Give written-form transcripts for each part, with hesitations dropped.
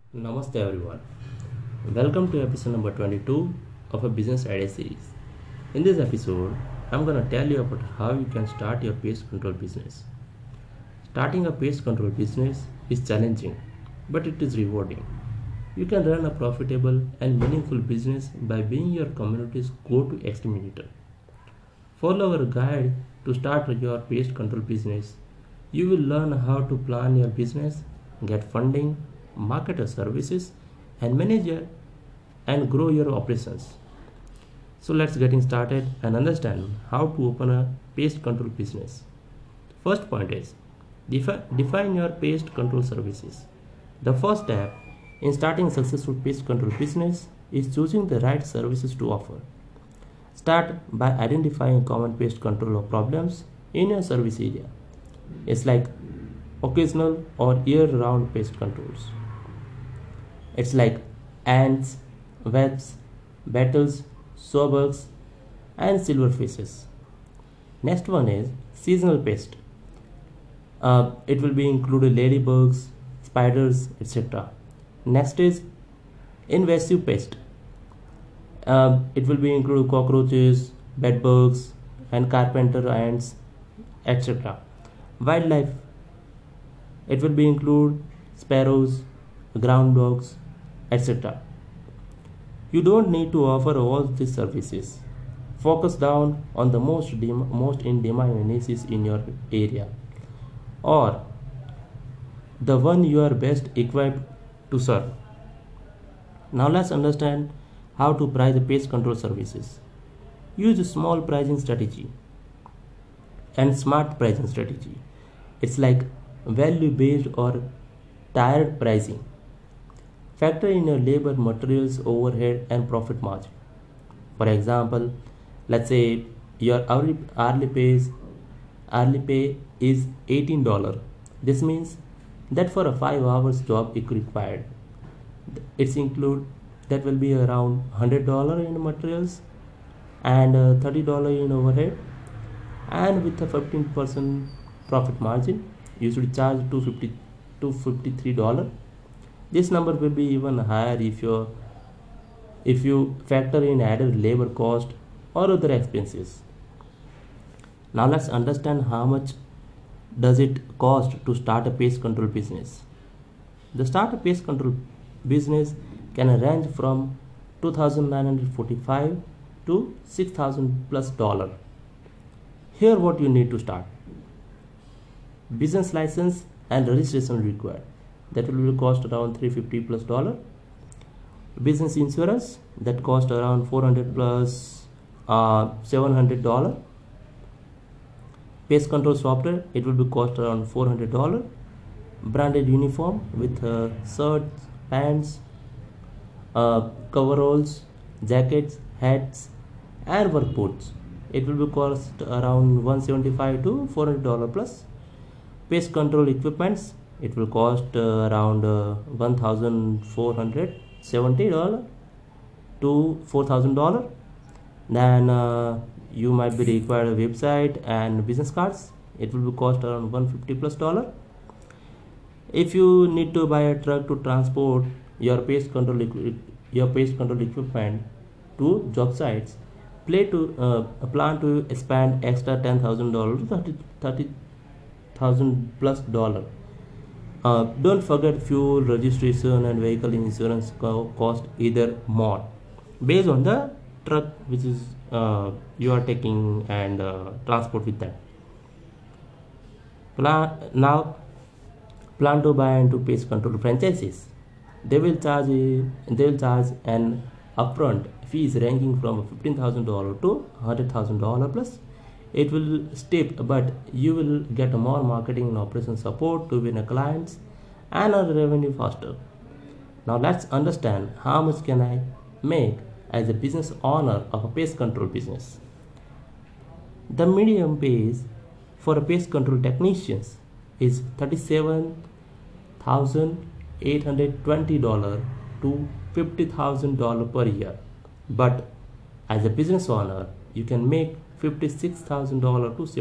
Namaste everyone. Welcome to episode number 22 of a business idea series. In this episode, I'm going to tell you about how you can start your pest control business. Starting a pest control business is challenging, but it is rewarding. You can run a profitable and meaningful business by being your community's go-to exterminator. Follow our guide to start your pest control business. You will learn how to plan your business, get funding, market your services, and manage and grow your operations. So let's getting started and understand how to open a pest control business. First point is define your pest control services. The first step in starting a successful pest control business is choosing the right services to offer. Start by identifying common pest control problems in your service area. It's like occasional or year-round pest controls. It's like ants, wasps, beetles, sawbugs, and silverfishes. Next one is seasonal pest. It will be included ladybugs, spiders, etc. Next is invasive pest. It will be include cockroaches, bedbugs, and carpenter ants, etc. Wildlife. It will be include sparrows, ground dogs, etc. You don't need to offer all these services. Focus down on the most in demand niches in your area, or the one you are best equipped to serve. Now let's understand how to price the pest control services. Use a small pricing strategy and smart pricing strategy. It's like value based or tiered pricing. Factor in your labor, materials, overhead, and profit margin. For example, let's say your hourly pay is $18. This means that for a 5 hours job it required, it's include that will be around $100 in materials and $30 in overhead, and with a 15% profit margin you should charge $253. This number will be even higher if you factor in added labor cost or other expenses. Now let's understand how much does it cost to start a pest control business. The start a pest control business can range from 2,945 to 6,000 plus dollar. Here what you need to start: business license and registration required, that will cost around 350 plus dollar. Business insurance, that cost around 400 plus $700. Pest control software, it will be cost around $400. Branded uniform with shirts, pants, coveralls, jackets, hats, and work boots, it will be cost around $175 to $400 plus. Pest control equipments, it will cost around $1,470 to $4,000. Then you might be required a website and business cards, it will be cost around $150 plus dollar. If you need to buy a truck to transport your pest control equipment to job sites, plan to spend extra $10,000 to $30,000 plus dollar. Don't forget fuel, registration, and vehicle insurance cost either more based on the truck which is you are taking and transport with that. Now plan to buy into pest control franchises. They will charge an upfront fees ranging from $15,000 to $100,000 plus. It will steep, but you will get more marketing and operation support to win clients and earn revenue faster. Now let's understand how much can I make as a business owner of a pest control business. The medium pays for a pest control technicians is $37,820 to $50,000 per year. But as a business owner, you can make $56,000 to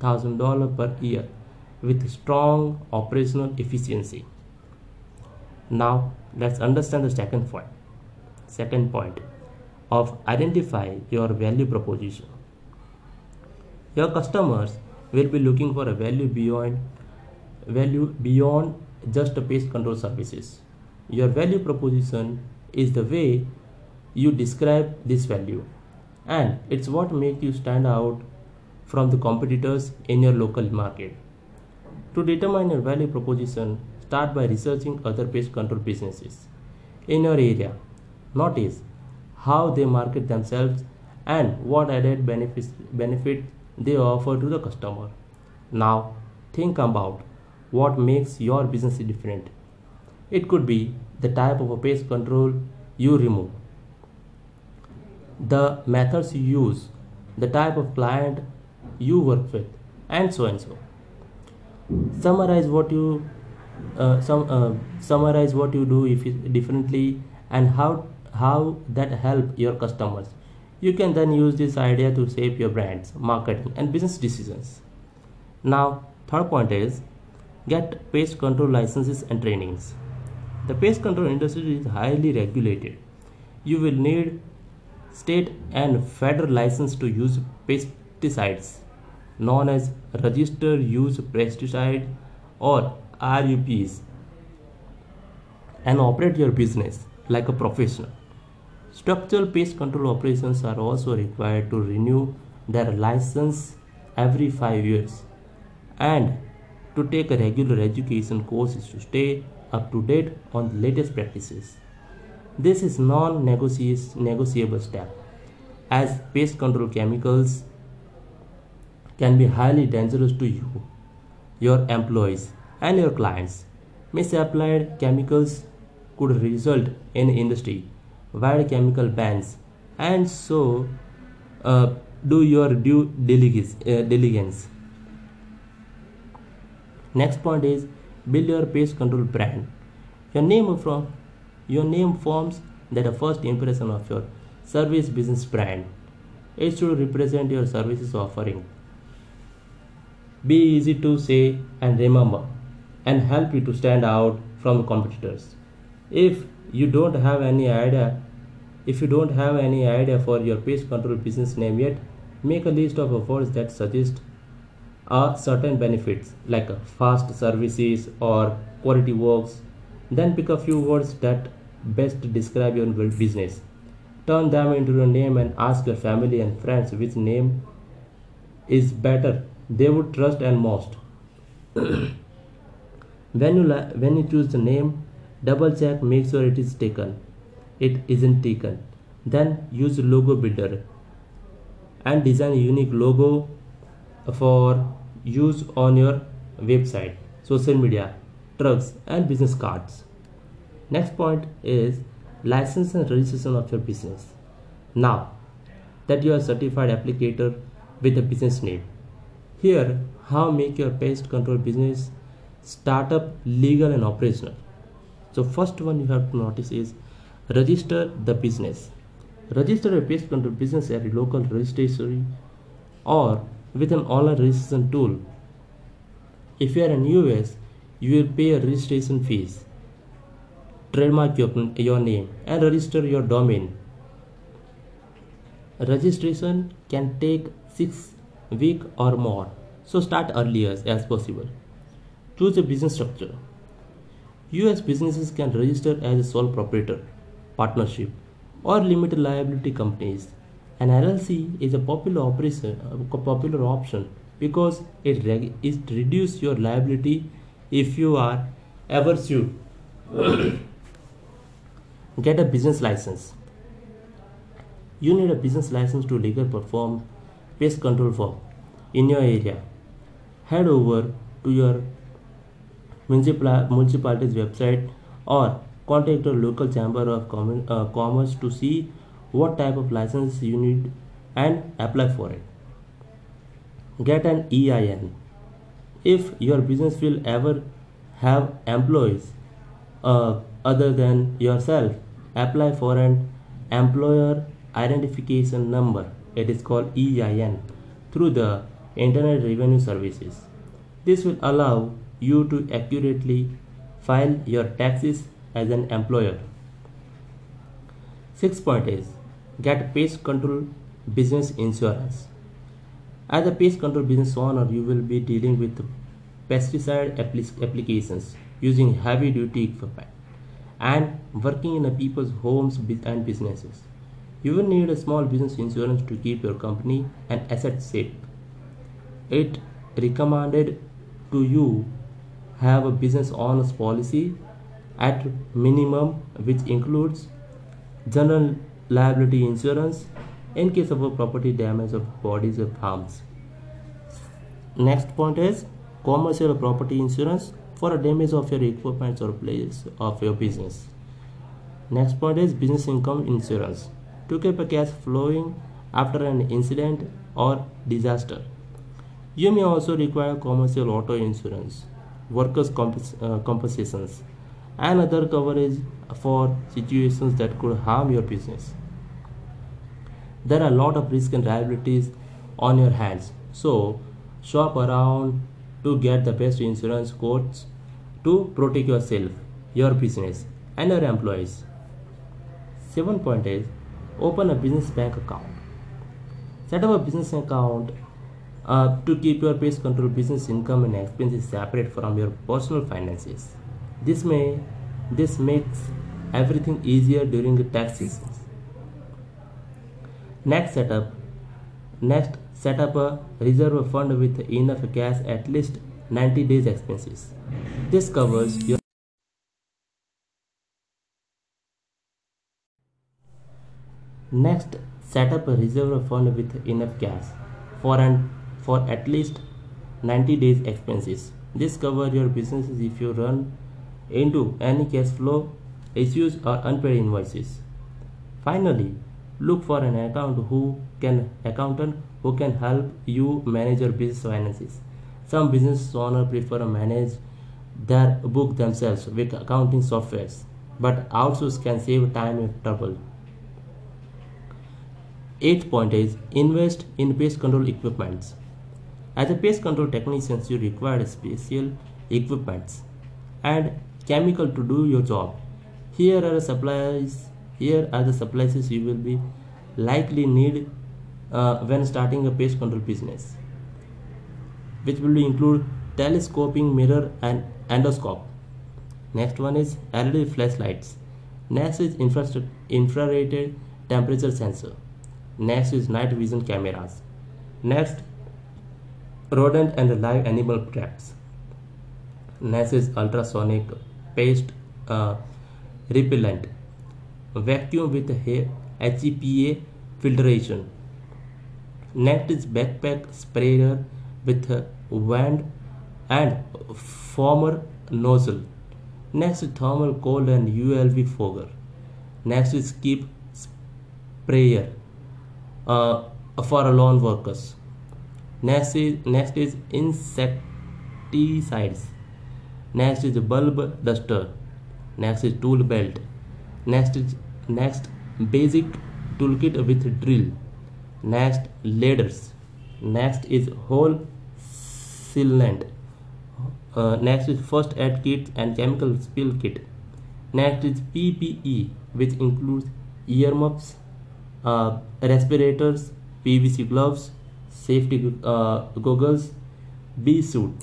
$75,000 per year with strong operational efficiency. Now let's understand the second point. Second point of identify your value proposition. Your customers will be looking for a value beyond just a pest control services. Your value proposition is the way you describe this value, and it's what makes you stand out from the competitors in your local market. To determine your value proposition, start by researching other pest control businesses in your area. Notice how they market themselves and what added benefit they offer to the customer. Now, think about what makes your business different. It could be the type of a pest control you remove, the methods you use, the type of client you work with, and so and so. Summarize what you summarize what you do if differently and how that help your customers. You can then use this idea to shape your brand's marketing and business decisions. Now, third point is get pest control licenses and trainings. The pest control industry is highly regulated. You will need state and federal license to use pesticides known as registered use pesticide or RUPs and operate your business like a professional. Structural pest control operations are also required to renew their license every 5 years and to take a regular education courses to stay up to date on the latest practices. This is non-negotiable step as pest control chemicals can be highly dangerous to you, your employees, and your clients. Misapplied chemicals could result in industry wide chemical bans, and so do your due diligence. Next point is build your pest control brand. Your name forms that first impression of your service business brand. It should represent your services offering, be easy to say and remember, and help you to stand out from competitors. If you don't have any idea, if you don't have any idea for your pest control business name yet, make a list of words that suggest certain benefits like fast services or quality works. Then pick a few words that best describe your business. Turn them into your name and ask your family and friends which name is better they would trust and most. When you choose the name, double check, make sure it is taken. It isn't taken. Then use logo builder and design a unique logo for use on your website, social media, trucks, and business cards. Next point is license and registration of your business. Now that you are certified applicator with a business name, here how make your pest control business startup legal and operational. So first one you have to notice is register the business. Register a pest control business at a local registry or with an online registration tool. If you are in US, you will pay a registration fees, trademark your name, and register your domain. Registration can take 6 weeks or more, so start earlier as possible. Choose a business structure. US businesses can register as a sole proprietor, partnership, or limited liability companies. An LLC is a popular option because it reduces your liability if you are ever sued. Get a business license. You need a business license to legally perform pest control work in your area. Head over to your municipality's website or contact your local chamber of commerce to see what type of license you need and apply for it. Get an EIN. If your business will ever have employees other than yourself, apply for an employer identification number. It is called EIN through the Internet Revenue Services. This will allow you to accurately file your taxes as an employer. Sixth point is get pest control business insurance. As a pest control business owner, you will be dealing with pesticide applications using heavy duty equipment and working in a people's homes and businesses. You will need a small business insurance to keep your company and assets safe. It recommended to you have a business owners policy at minimum, which includes general liability insurance in case of a property damage or bodies or harms. Next point is commercial property insurance for a damage of your equipment or place of your business. Next point is business income insurance to keep a cash flowing after an incident or disaster. You may also require commercial auto insurance, workers' compensations, and other coverage for situations that could harm your business. There are a lot of risk and liabilities on your hands, so shop around to get the best insurance quotes to protect yourself, your business, and your employees. 7 point is open a business bank account. Set up a business account to keep your pest control business income and expenses separate from your personal finances. This makes everything easier during the tax seasons. Next, set up a reserve fund with enough cash at least 90 days expenses. This covers your Next, set up a reserve fund with enough cash for at least 90 days expenses. This covers your businesses if you run into any cash flow issues or unpaid invoices. Finally, look for an accountant who can help you manage your business finances. Some business owners prefer to manage their book themselves with accounting softwares, but outsource can save time and trouble. Eighth point is invest in pest control equipments. As a pest control technician, you require special equipments and chemical to do your job. Here are the supplies you will be likely need when starting a pest control business, which will include telescoping mirror and endoscope. Next one is LED flashlights. Next is infrared temperature sensor. Next is night vision cameras. Next, rodent and live animal traps. Next is ultrasonic pest repellent, vacuum with HEPA filtration. Next is backpack sprayer with wand and foamer nozzle. Next is thermal cold and ULV fogger. Next is keep sprayer for lawn workers. Next is insecticides. Next is bulb duster. Next is tool belt. Next basic toolkit with drill. Next ladders. Next is whole sealant. Next is first aid kit and chemical spill kit. Next is PPE, which includes earmuffs, respirators, PVC gloves, safety goggles, bee suit.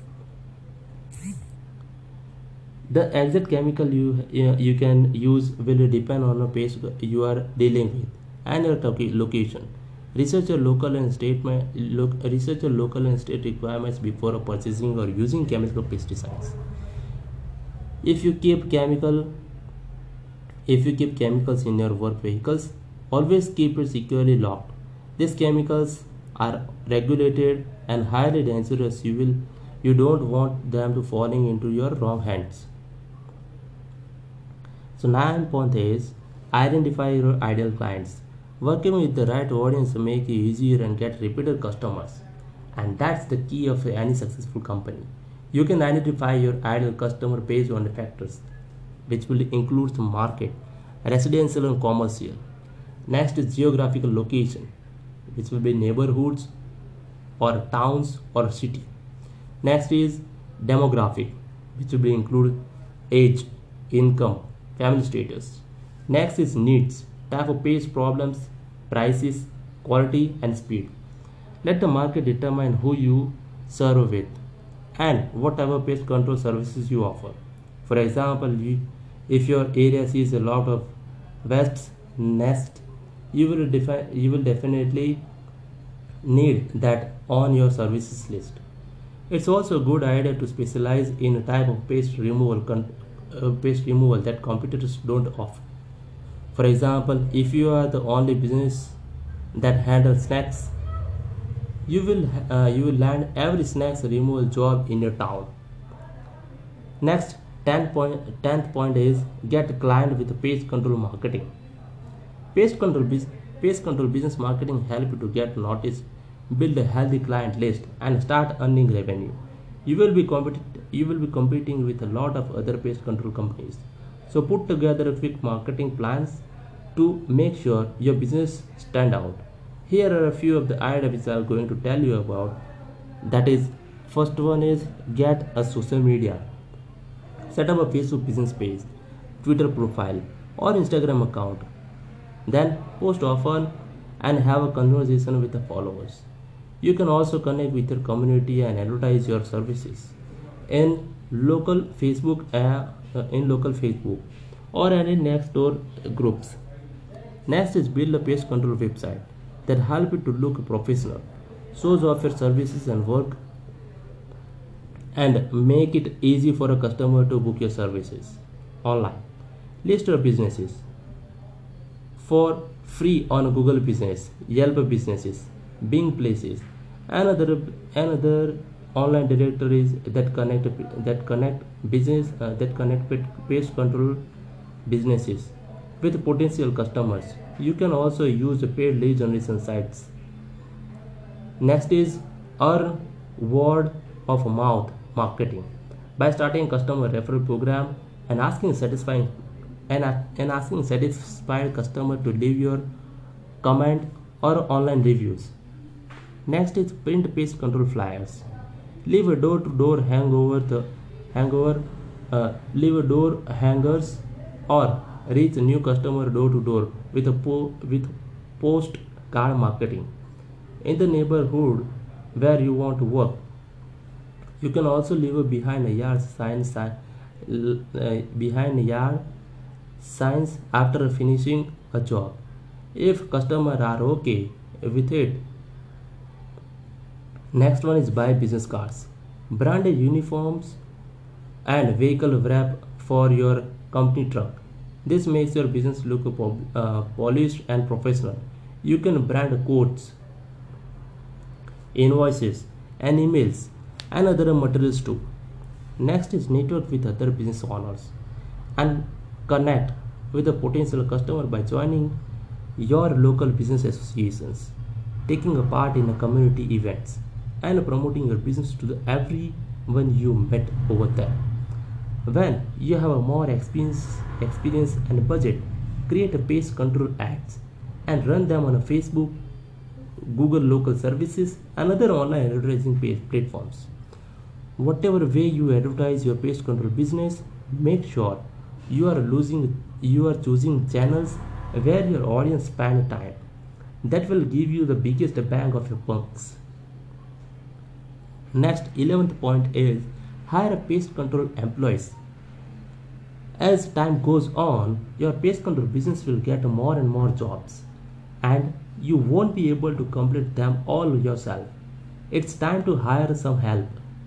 The exact chemical you can use will depend on the pest you are dealing with and your location. Research your local and state requirements before purchasing or using chemical pesticides. If you keep chemicals in your work vehicles, always keep it securely locked. These chemicals are regulated and highly dangerous. You don't want them to falling into your wrong hands. So 9 point is identify your ideal clients. Working with the right audience make it easier and get repeated customers, and that's the key of any successful company. You can identify your ideal customer based on the factors, which will include the market, residential and commercial. Next is geographical location, which will be neighborhoods or towns or city. Next is demographic, which will be include age, income, family status. Next is needs, type of page problems, prices, quality, and speed. Let the market determine who you serve with and whatever pest control services you offer. For example, if your area sees a lot of wasps nest, you will definitely need that on your services list. It's also a good idea to specialize in a type of pest removal that competitors don't offer. For example, if you are the only business that handles snacks, you will land every snacks removal job in your town. Next, 10th point is get a client with pest control marketing. Pest control, pest control business marketing help you to get noticed, build a healthy client list, and start earning revenue. You will be competing with a lot of other pest control companies. So put together a quick marketing plans to make sure your business stand out. Here are a few of the ideas which I am going to tell you about. That is, first one is get a social media. Set up a Facebook business page, Twitter profile, or Instagram account. Then post often and have a conversation with the followers. You can also connect with your community and advertise your services in local Facebook or any next door groups. Next is build a pest control website that help you to look professional, shows off your services and work, and make it easy for a customer to book your services online. List your businesses for free on Google Business, Yelp Businesses, Bing Places, and other online directories that connect pest control businesses with potential customers. You can also use paid lead generation sites. Next is earn word of mouth marketing by starting customer referral program and asking satisfied customer to leave your comment or online reviews. Next is print pest control flyers. Leave a door-to-door leave a door hangers or reach a new customer door-to-door with postcard marketing in the neighborhood where you want to work. You can also leave a behind yard signs after finishing a job. If customers are okay with it. Next one is buy business cards. Branded uniforms and vehicle wrap for your company truck. This makes your business look polished and professional. You can brand quotes, invoices, and emails and other materials too. Next is network with other business owners and connect with a potential customer by joining your local business associations, taking a part in a community events, and promoting your business to everyone you met over there. When you have a more experience and budget, create a pest control ads and run them on a Facebook, Google local services, and other online advertising platforms. Whatever way you advertise your pest control business, make sure you are choosing channels where your audience spend time. That will give you the biggest bang of your bucks. Next, 11th point is hire a pest control employees. As time goes on, your pest control business will get more and more jobs, and you won't be able to complete them all yourself. It's time to hire some help.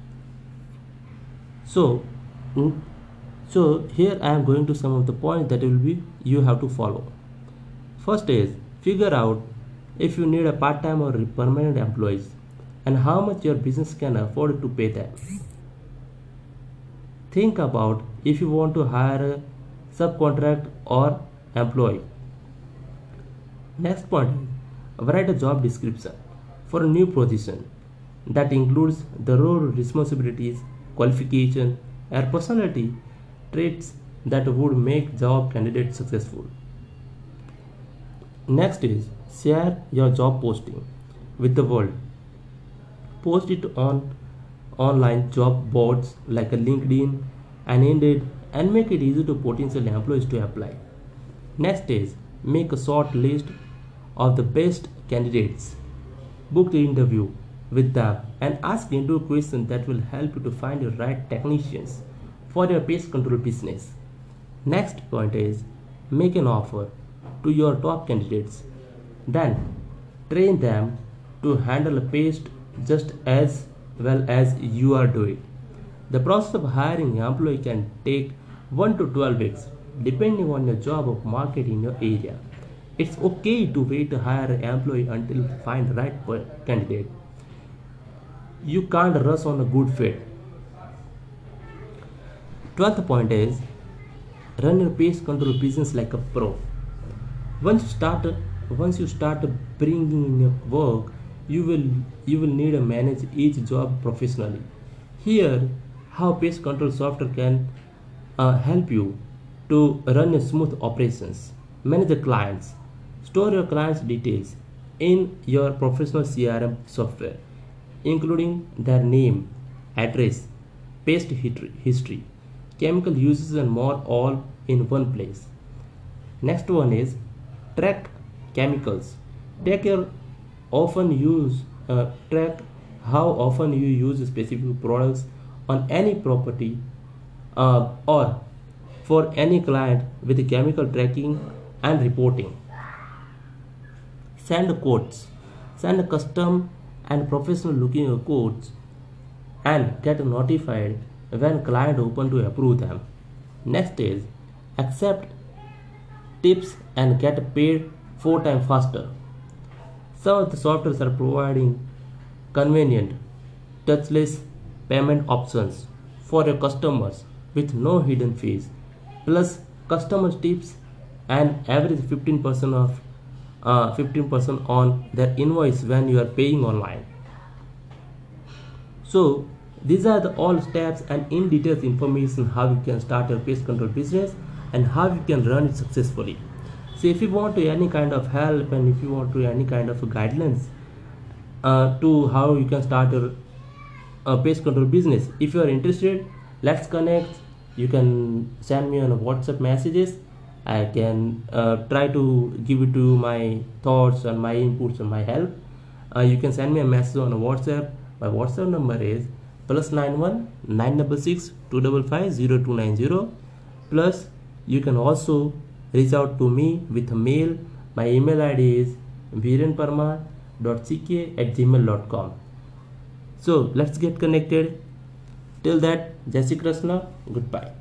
So, here I am going to some of the points that will be you have to follow. First is figure out if you need a part-time or permanent employees and how much your business can afford to pay them. Think about if you want to hire a subcontract or employee. Next point is write a job description for a new position that includes the role responsibilities, qualification, and personality traits that would make job candidates successful. Next is share your job posting with the world. Post it on online job boards like a LinkedIn and Indeed and make it easy to potential employees to apply. Next is make a short list of the best candidates. Book the interview with them and ask interview questions that will help you to find the right technicians for your pest control business. Next point is make an offer to your top candidates. Then train them to handle a pest just as well as you are doing. The process of hiring an employee can take 1 to 12 weeks depending on your job or market in your area. It's okay to wait to hire an employee until you find the right candidate. You can't rush on a good fit. 12th point is run your pest control business like a pro. Once you start bringing in your work, you will need to manage each job professionally. Here, how pest control software can help you to run a smooth operations. Manage the clients. Store your clients' details in your professional CRM software, including their name, address, pest history, chemical uses, and more, all in one place. Next one is track chemicals. Track your often use track how often you use specific products on any property or for any client with chemical tracking and reporting. Send quotes. Send custom and professional looking quotes and get notified when client open to approve them. Next is accept tips and get paid 4 times faster. Some of the softwares are providing convenient touchless payment options for your customers with no hidden fees, plus customer tips and average 15% on their invoice when you are paying online. So these are the all steps and in details information how you can start your pest control business and how you can run it successfully. So if you want to any kind of help and if you want to any kind of guidelines to how you can start your pest control business, if you are interested, let's connect. You can send me on WhatsApp messages. I can try to give it to my thoughts and my inputs and my help. You can send me a message on WhatsApp. My WhatsApp number is +91 966 255 0290. Plus you can also reach out to me with a mail. My email ID is virenparmar.ck@gmail.com. So let's get connected. Till that, Jai Shri Krishna. Goodbye.